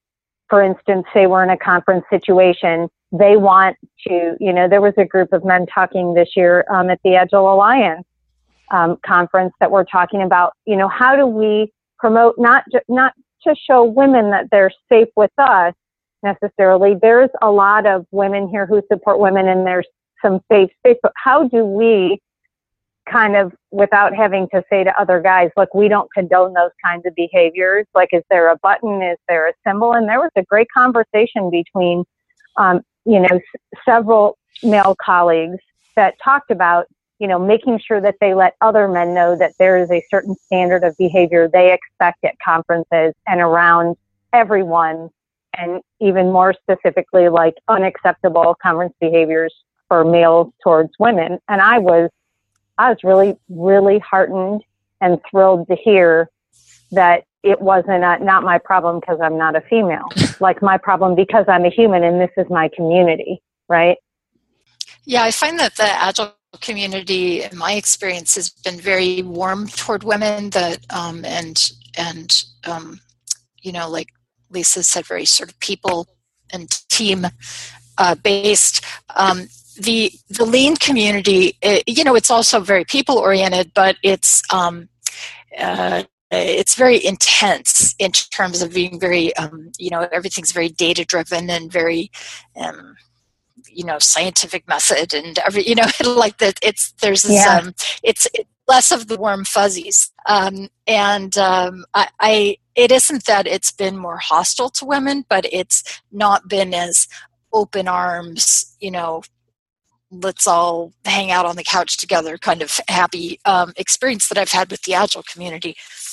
[SPEAKER 10] for instance, say we're in a conference situation, they want to, you know, there was a group of men talking this year um, at the Agile Alliance um, conference that were talking about, you know, how do we promote not ju- not to show women that they're safe with us necessarily. There's a lot of women here who support women and there's some safe space, but how do we kind of, without having to say to other guys, look, we don't condone those kinds of behaviors. Like, is there a button? Is there a symbol? And there was a great conversation between, um, you know, s- several male colleagues that talked about, you know, making sure that they let other men know that there is a certain standard of behavior they expect at conferences and around everyone, and even more specifically, like unacceptable conference behaviors for males towards women. And I was, I was really, really heartened and thrilled to hear that it wasn't a, not my problem because I'm not a female, like my problem because I'm a human and this is my community, right?
[SPEAKER 9] Yeah, I find that the Agile community, in my experience, has been very warm toward women. That um, and and um, you know, like Lisa said, very sort of people and team uh, based. Um, the the Lean community, it, you know, it's also very people oriented, but it's um, uh, it's very intense in terms of being very, um, you know, everything's very data driven and very. Um, you know, scientific method and every, you know, like that it's, there's this, yeah. um, it's, it's less of the warm fuzzies. Um, and, um, I, I, it isn't that it's been more hostile to women, but it's not been as open arms, you know, let's all hang out on the couch together kind of happy, um, experience that I've had with the Agile community.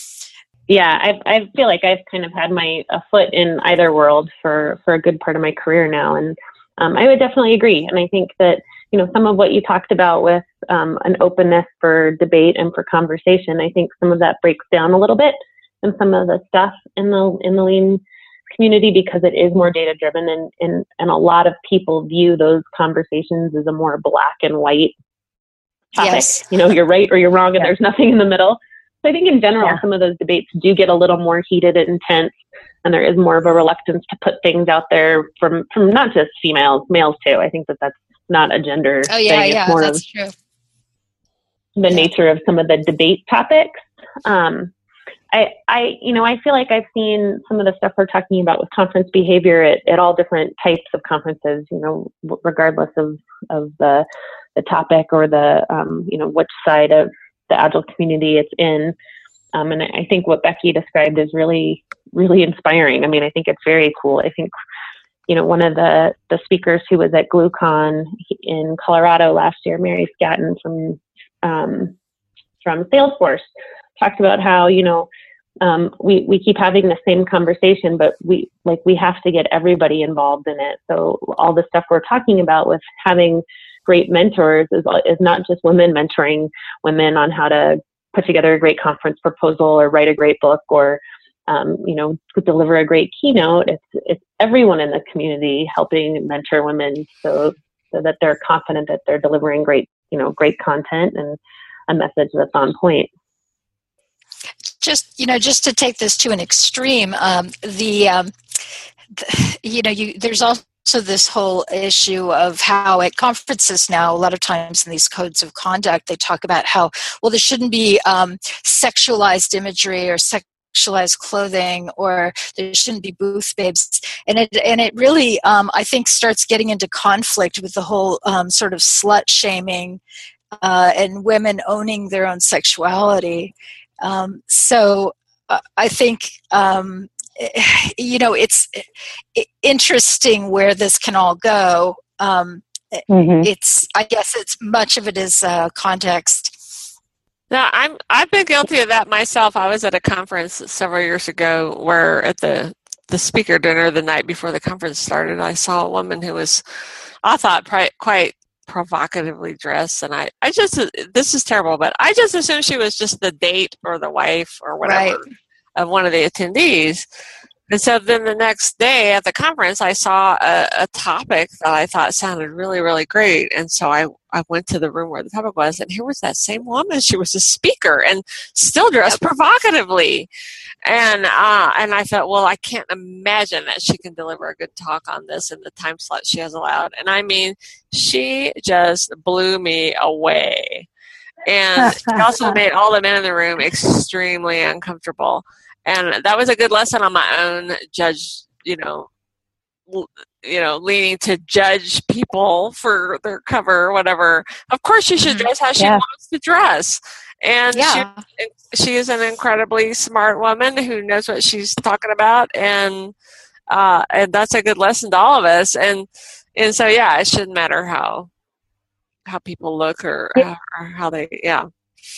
[SPEAKER 8] Yeah, I I feel like I've kind of had my a foot in either world for, for a good part of my career now. And Um, I would definitely agree. And I think that, you know, some of what you talked about with um, an openness for debate and for conversation, I think some of that breaks down a little bit in some of the stuff in the in the Lean community because it is more data driven and, and, and a lot of people view those conversations as a more black and white topic. Yes. You know, you're right or you're wrong and yeah. there's nothing in the middle. So I think in general, yeah. some of those debates do get a little more heated and intense. And there is more of a reluctance to put things out there from, from not just females, males too. I think that that's not a gender
[SPEAKER 9] oh, yeah,
[SPEAKER 8] thing.
[SPEAKER 9] Yeah,
[SPEAKER 8] it's more
[SPEAKER 9] that's
[SPEAKER 8] of
[SPEAKER 9] true.
[SPEAKER 8] the
[SPEAKER 9] Yeah.
[SPEAKER 8] nature of some of the debate topics. Um, I, I, you know, I feel like I've seen some of the stuff we're talking about with conference behavior at, at all different types of conferences, you know, regardless of, of the, the topic or the, um, you know, which side of the Agile community it's in. Um, and I think what Becky described is really, really inspiring. I mean, I think it's very cool. I think, you know, one of the, the speakers who was at GlueCon in Colorado last year, Mary Scatton from, um, from Salesforce, talked about how, you know, um, we, we keep having the same conversation, but we, like, we have to get everybody involved in it. So all the stuff we're talking about with having great mentors is, is not just women mentoring women on how to put together a great conference proposal or write a great book or, um, you know, deliver a great keynote. It's, it's everyone in the community helping mentor women so, so that they're confident that they're delivering great, you know, great content and a message that's on point.
[SPEAKER 9] Just, you know, just to take this to an extreme, um, the, um, the, you know, you, there's also this whole issue of how at conferences now, a lot of times in these codes of conduct, they talk about how, well, there shouldn't be um, sexualized imagery or sexualized clothing, or there shouldn't be booth babes. And it, and it really, um, I think, starts getting into conflict with the whole um, sort of slut shaming uh, and women owning their own sexuality. Um, so uh, I think, um, you know, it's interesting where this can all go. Um, mm-hmm. It's, I guess it's much of it is uh, context.
[SPEAKER 7] Now, I'm, I've been guilty of that myself. I was at a conference several years ago where at the, the speaker dinner the night before the conference started, I saw a woman who was, I thought, pri- quite provocatively dressed, and I, I just, this is terrible, but I just assumed she was just the date or the wife or whatever right. of one of the attendees. And so then the next day at the conference, I saw a, a topic that I thought sounded really, really great. And so I, I went to the room where the topic was, and here was that same woman. She was a speaker and still dressed yep. provocatively. And uh, and I thought, well, I can't imagine that she can deliver a good talk on this in the time slot she has allowed. And I mean, she just blew me away. And she also made all the men in the room extremely uncomfortable. And that was a good lesson on my own judge, you know, l- you know, leaning to judge people for their cover or whatever. Of course, she should dress how she yeah. wants to dress. And yeah. she, she is an incredibly smart woman who knows what she's talking about. And uh, and that's a good lesson to all of us. And and so, yeah, it shouldn't matter how how people look or, yeah. how, or how they, yeah.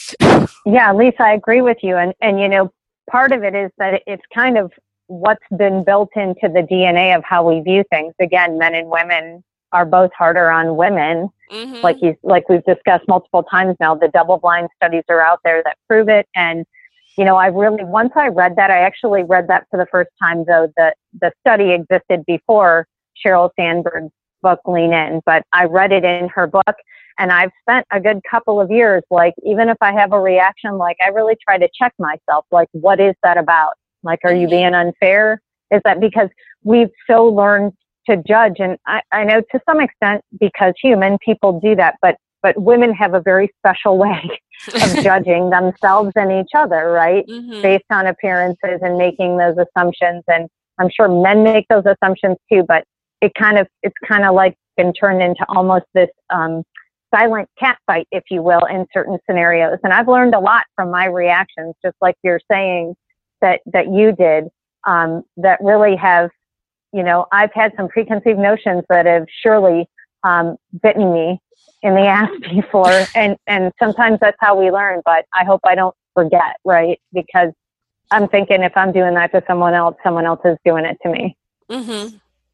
[SPEAKER 10] Yeah, Lisa, I agree with you. And, and, you know, part of it is that it's kind of what's been built into the D N A of how we view things. Again, men and women are both harder on women. Mm-hmm. Like you, like we've discussed multiple times now, the double-blind studies are out there that prove it. And, you know, I really, once I read that, I actually read that for the first time, though the, the study existed before Sheryl Sandberg's book, Lean In, but I read it in her book. And I've spent a good couple of years, like, even if I have a reaction, like, I really try to check myself, like, what is that about? Like, are you being unfair? Is that because we've so learned to judge? And I, I know to some extent, because human people do that, but, but women have a very special way of judging themselves and each other, right? Mm-hmm. Based on appearances and making those assumptions. And I'm sure men make those assumptions too, but it kind of, it's kind of like been turned into almost this, um, silent cat fight, if you will, in certain scenarios. And I've learned a lot from my reactions, just like you're saying that, that you did, um, that really have, you know, I've had some preconceived notions that have surely, um, bitten me in the ass before. And, and sometimes that's how we learn, but I hope I don't forget, right? Because I'm thinking if I'm doing that to someone else, someone else is doing it to me. Mm-hmm.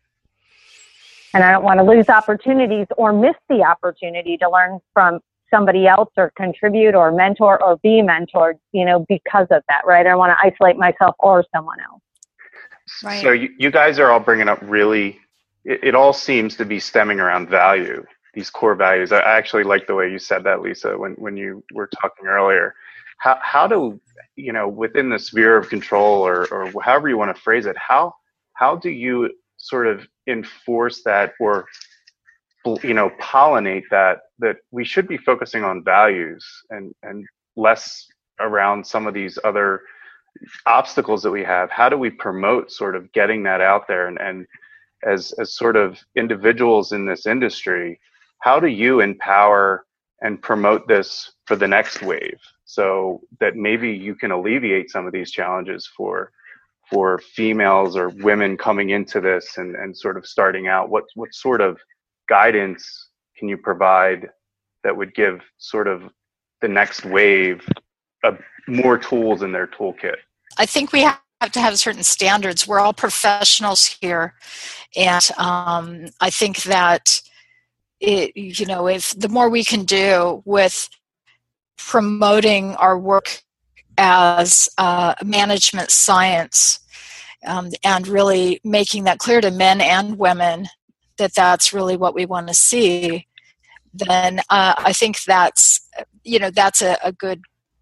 [SPEAKER 10] And I don't want to lose opportunities or miss the opportunity to learn from somebody else or contribute or mentor or be mentored, you know, because of that, right? I don't want to isolate myself or someone else.
[SPEAKER 6] Right. So you, you guys are all bringing up really, it, it all seems to be stemming around value, these core values. I actually like the way you said that, Lisa, when, when you were talking earlier. How, how do, you know, within the sphere of control or, or however you want to phrase it, how, how do you sort of enforce that or, you know, pollinate that, that we should be focusing on values and, and less around some of these other obstacles that we have, how do we promote sort of getting that out there? And, and as, as sort of individuals in this industry, how do you empower and promote this for the next wave so that maybe you can alleviate some of these challenges for for females or women coming into this and, and sort of starting out? What what sort of guidance can you provide that would give sort of the next wave of more tools in their toolkit?
[SPEAKER 9] I think we have to have certain standards. We're all professionals here, and um, I think that it, you know, if the more we can do with promoting our work as uh, management science, um, and really making that clear to men and women that that's really what we want to see, then uh, I think that's, you know, that's a, a good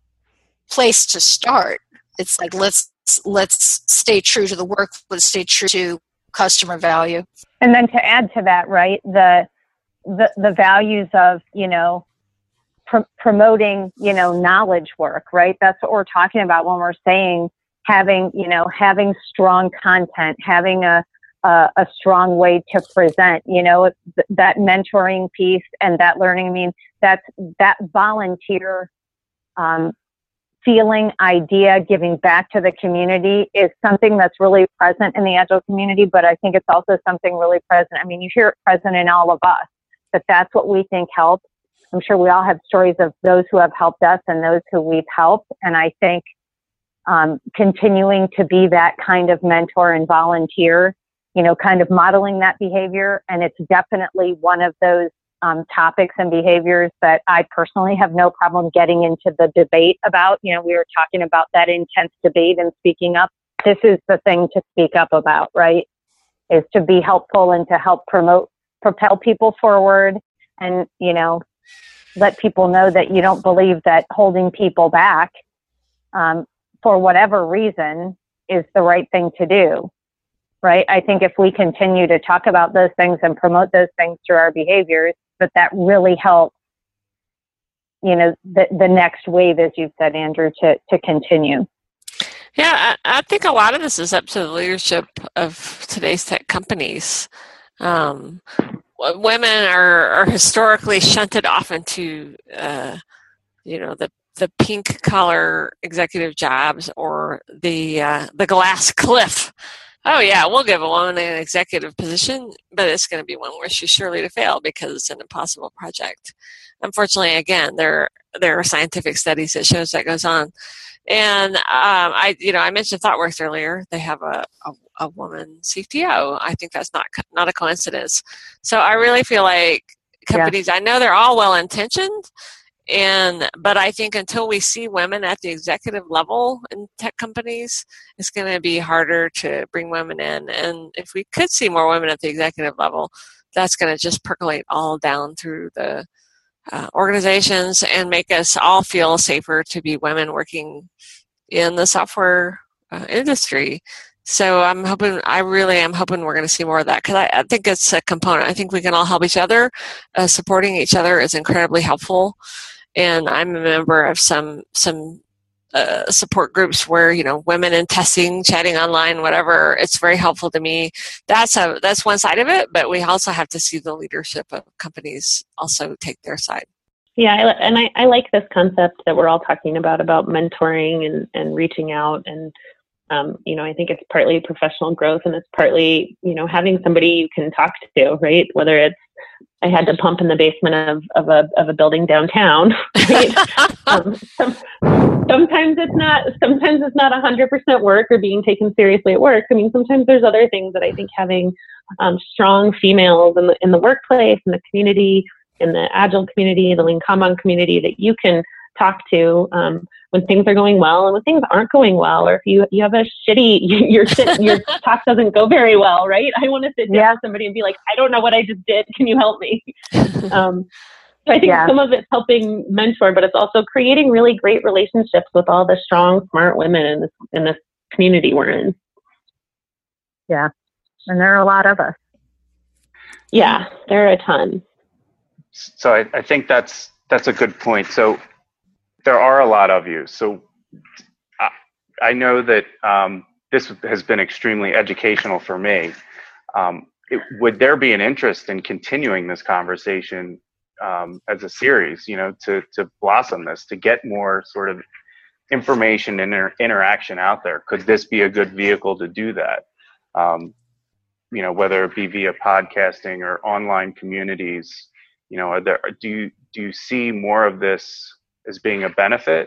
[SPEAKER 9] place to start. It's like, let's let's stay true to the work, let's stay true to customer value.
[SPEAKER 10] And then to add to that, right, the the, the values of, you know, pr- promoting, you know, knowledge work, right? That's what we're talking about when we're saying having, you know, having strong content, having a, a, a strong way to present, you know, th- that mentoring piece and that learning. I mean, that's that volunteer um, feeling, idea, giving back to the community is something that's really present in the Agile community, but I think it's also something really present. I mean, you hear it present in all of us, but that's what we think helps. I'm sure we all have stories of those who have helped us and those who we've helped. And I think um, continuing to be that kind of mentor and volunteer, you know, kind of modeling that behavior. And it's definitely one of those um, topics and behaviors that I personally have no problem getting into the debate about. You know, we were talking about that intense debate and speaking up. This is the thing to speak up about, right? Is to be helpful and to help promote, propel people forward, and, you know, let people know that you don't believe that holding people back um, for whatever reason is the right thing to do, right? I think if we continue to talk about those things and promote those things through our behaviors, but that really helps, you know, the, the next wave, as you've said, Andrew, to, to continue.
[SPEAKER 7] Yeah, I, I think a lot of this is up to the leadership of today's tech companies. Um, women are, are historically shunted off into, uh, you know, the the pink collar executive jobs or the uh, the glass cliff. Oh yeah, we'll give a woman an executive position, but it's going to be one where she's surely to fail because it's an impossible project. Unfortunately, again, there there are scientific studies that shows that goes on. And um, I, you know, I mentioned ThoughtWorks earlier. They have a, a, a woman C T O. I think that's not not a coincidence. So I really feel like companies. Yeah. I know they're all well intentioned, and but I think until we see women at the executive level in tech companies, it's going to be harder to bring women in. And if we could see more women at the executive level, that's going to just percolate all down through the Uh, organizations and make us all feel safer to be women working in the software uh, industry. So I'm hoping, I really am hoping we're going to see more of that because I, I think it's a component. I think we can all help each other. Uh, supporting each other is incredibly helpful. And I'm a member of some some uh, support groups where, you know, women in testing, chatting online, whatever. It's very helpful to me. That's a that's one side of it, but we also have to see the leadership of companies also take their side.
[SPEAKER 8] Yeah, I, and I, I like this concept that we're all talking about, about mentoring and, and reaching out. And, um, you know, I think it's partly professional growth and it's partly, you know, having somebody you can talk to, right? Whether it's, I had to pump in the basement of, of a of a building downtown. Right? um, some, sometimes it's not. Sometimes it's not a hundred percent work or being taken seriously at work. I mean, sometimes there's other things that I think having um, strong females in the in the workplace, in the community, in the Agile community, the Lean Kanban community that you can talk to um, when things are going well and when things aren't going well, or if you you have a shitty your your talk doesn't go very well, right? I want to sit down yeah. with somebody and be like, I don't know what I just did. Can you help me? um, so I think yeah. some of it's helping mentor, but it's also creating really great relationships with all the strong, smart women in this in this community we're in.
[SPEAKER 10] Yeah, and there are a lot of us.
[SPEAKER 8] Yeah, there are a ton.
[SPEAKER 6] So I, I think that's that's a good point. So there are a lot of you. So uh, I know that um, this has been extremely educational for me. Um, it, would there be an interest in continuing this conversation um, as a series, you know, to, to blossom this, to get more sort of information and inter- interaction out there? Could this be a good vehicle to do that? Um, you know, whether it be via podcasting or online communities, you know, are there, do you, do you see more of this as being a benefit?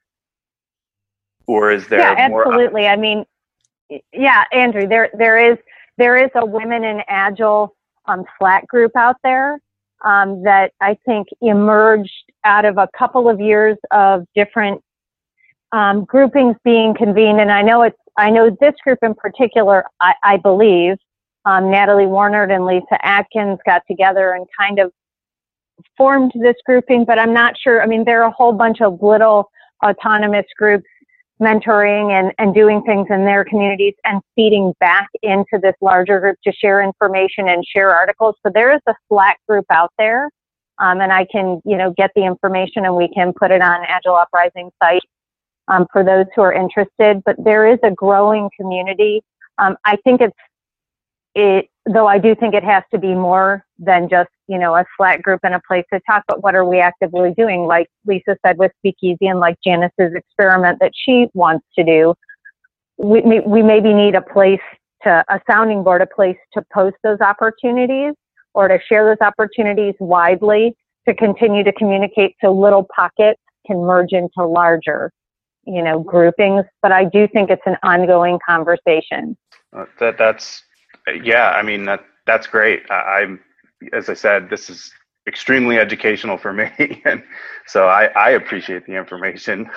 [SPEAKER 6] Or is there
[SPEAKER 10] yeah,
[SPEAKER 6] more?
[SPEAKER 10] Absolutely. I mean, yeah, Andrew, there there is there is a Women in Agile um, Slack group out there um, that I think emerged out of a couple of years of different um, groupings being convened. And I know it's I know this group in particular. I, I believe um, Natalie Warnert and Lisa Atkins got together and kind of formed this grouping, but I'm not sure. I mean, there are a whole bunch of little autonomous groups mentoring and, and doing things in their communities and feeding back into this larger group to share information and share articles. So there is a Slack group out there, um, and I can, you know, get the information and we can put it on Agile Uprising site um, for those who are interested. But there is a growing community. Um, I think it's it, though I do think it has to be more than just, you know, a Slack group and a place to talk, but what are we actively doing? Like Lisa said with Speakeasy and like Janice's experiment that she wants to do, we, we maybe need a place to, a sounding board, a place to post those opportunities or to share those opportunities widely to continue to communicate so little pockets can merge into larger, you know, groupings. But I do think it's an ongoing conversation.
[SPEAKER 6] Uh, that that's, yeah, I mean, that that's great. I, I'm, as I said, this is extremely educational for me. And so I, I appreciate the information.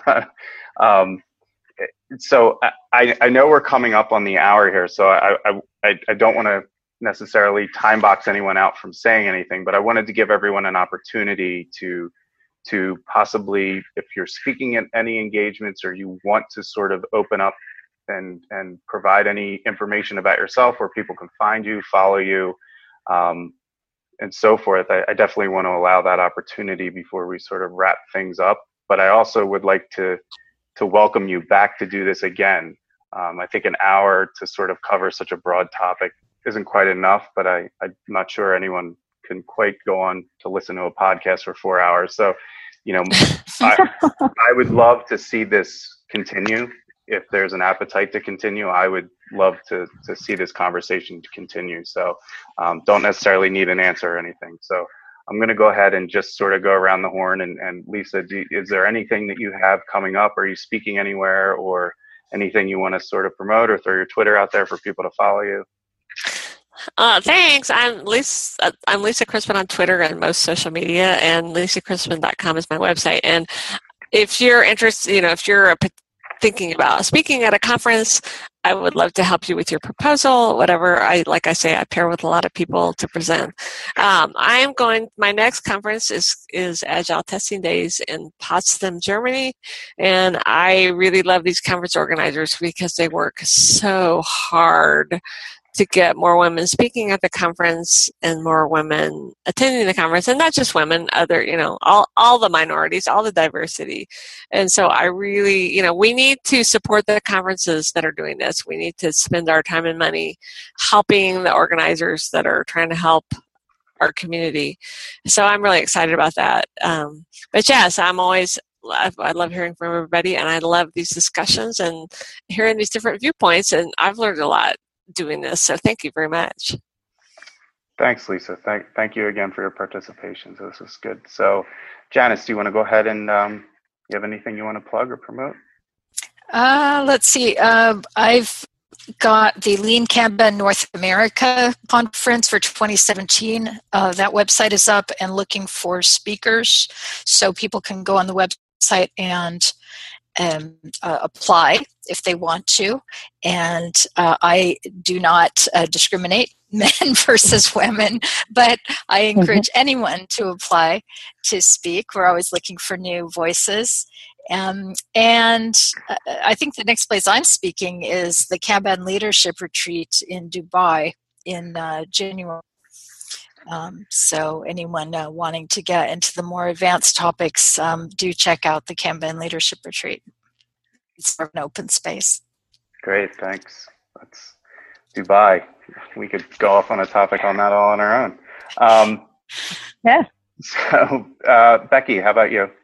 [SPEAKER 6] um, so I, I know we're coming up on the hour here, so I, I, I don't want to necessarily time box anyone out from saying anything, but I wanted to give everyone an opportunity to, to possibly, if you're speaking at any engagements or you want to sort of open up and, and provide any information about yourself where people can find you, follow you, um, and so forth. I, I definitely want to allow that opportunity before we sort of wrap things up. But I also would like to to welcome you back to do this again. Um, I think an hour to sort of cover such a broad topic isn't quite enough, but I, I'm not sure anyone can quite go on to listen to a podcast for four hours. So, you know, I, I would love to see this continue. If there's an appetite to continue, I would love to to see this conversation continue. So um, don't necessarily need an answer or anything. So I'm going to go ahead and just sort of go around the horn. And, and Lisa, do, is there anything that you have coming up? Are you speaking anywhere or anything you want to sort of promote or throw your Twitter out there for people to follow you?
[SPEAKER 7] Uh, thanks. I'm Lisa. I'm Lisa Crispin on Twitter and most social media, and lisa crispin dot com is my website. And if you're interested, you know, if you're a thinking about speaking at a conference, I would love to help you with your proposal, whatever. I like I say, I pair with a lot of people to present. Um, I am going, my next conference is, is Agile Testing Days in Potsdam, Germany. And I really love these conference organizers because they work so hard to get more women speaking at the conference and more women attending the conference, and not just women, other, you know, all, all the minorities, all the diversity. And so I really, you know, we need to support the conferences that are doing this. We need to spend our time and money helping the organizers that are trying to help our community. So I'm really excited about that. Um, but yes, I'm always, I love hearing from everybody, and I love these discussions and hearing these different viewpoints, and I've learned a lot doing this, so thank you very much.
[SPEAKER 6] Thanks, Lisa. Thank thank you again for your participation. So this was good. So Janice, do you want to go ahead and um, you have anything you want to plug or promote?
[SPEAKER 9] Uh, let's see. Uh, I've got the Lean Kanban North America conference for twenty seventeen. Uh, that website is up and looking for speakers, so people can go on the website and Um, uh, apply if they want to. And uh, I do not uh, discriminate men versus women, but I encourage mm-hmm. anyone to apply to speak. We're always looking for new voices. Um, and uh, I think the next place I'm speaking is the Kanban Leadership Retreat in Dubai in uh, January. Um, so anyone uh, wanting to get into the more advanced topics, um, do check out the Kanban Leadership Retreat. it's an open space.
[SPEAKER 6] Great, thanks. That's Dubai. We could go off on a topic on that all on our own. Um,
[SPEAKER 10] yeah.
[SPEAKER 6] So, uh, Becky, how about you?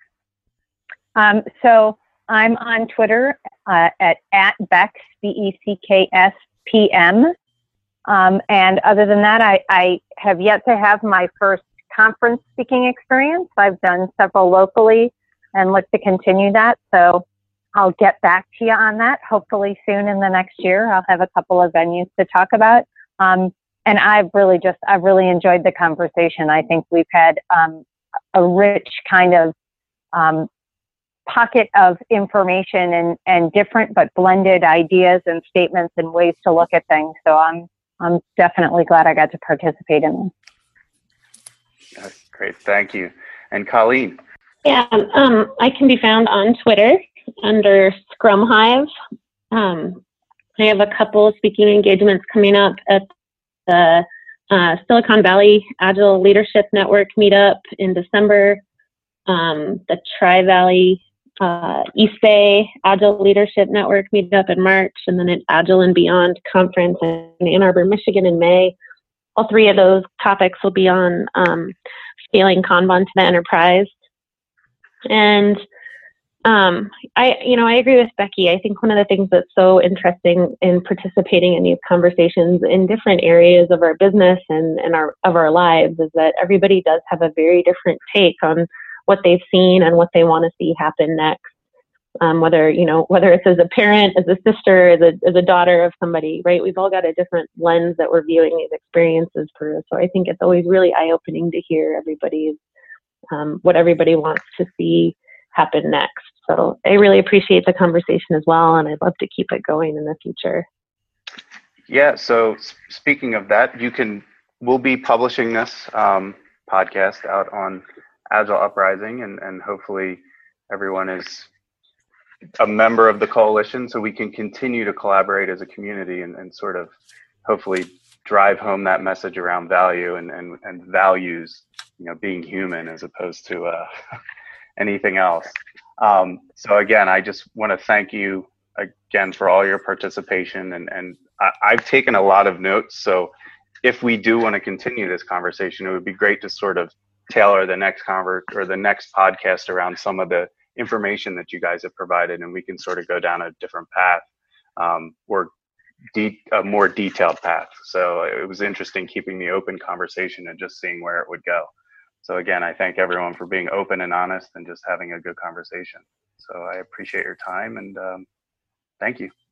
[SPEAKER 10] Um, so I'm on Twitter uh, at, at Becks, B E C K S P M. Um, and other than that, I, I have yet to have my first conference speaking experience. I've done several locally and look to continue that. So I'll get back to you on that. Hopefully soon in the next year, I'll have a couple of venues to talk about. Um, and I've really just, I've really enjoyed the conversation. I think we've had um, a rich kind of um, pocket of information and, and different but blended ideas and statements and ways to look at things. So I'm I'm definitely glad I got to participate in this.
[SPEAKER 6] That's great. Thank you. And Colleen?
[SPEAKER 8] Yeah, um, I can be found on Twitter under Scrum Hive. Um, I have a couple of speaking engagements coming up at the uh, Silicon Valley Agile Leadership Network meetup in December, um, the Tri-Valley Uh, East Bay Agile Leadership Network meetup in March, and then an Agile and Beyond conference in Ann Arbor, Michigan in May. All three of those topics will be on um, scaling Kanban to the enterprise. And um, I, you know, I agree with Becky. I think one of the things that's so interesting in participating in these conversations in different areas of our business and, and our of our lives is that everybody does have a very different take on what they've seen and what they want to see happen next. Um, whether, you know, whether it's as a parent, as a sister, as a, as a daughter of somebody, right? We've all got a different lens that we're viewing these experiences through. So I think it's always really eye-opening to hear everybody's, um, what everybody wants to see happen next. So I really appreciate the conversation as well. And I'd love to keep it going in the future.
[SPEAKER 6] Yeah. So speaking of that, you can, we'll be publishing this um, podcast out on Agile Uprising, and, and hopefully everyone is a member of the coalition so we can continue to collaborate as a community and, and sort of hopefully drive home that message around value and, and, and values, you know, being human as opposed to uh, anything else. Um, so again, I just want to thank you again for all your participation, and, and I, I've taken a lot of notes. So if we do want to continue this conversation, it would be great to sort of tailor the next convert or the next podcast around some of the information that you guys have provided, and we can sort of go down a different path um, or de- a more detailed path. So it was interesting keeping the open conversation and just seeing where it would go. So again, I thank everyone for being open and honest and just having a good conversation. So I appreciate your time, and um, thank you.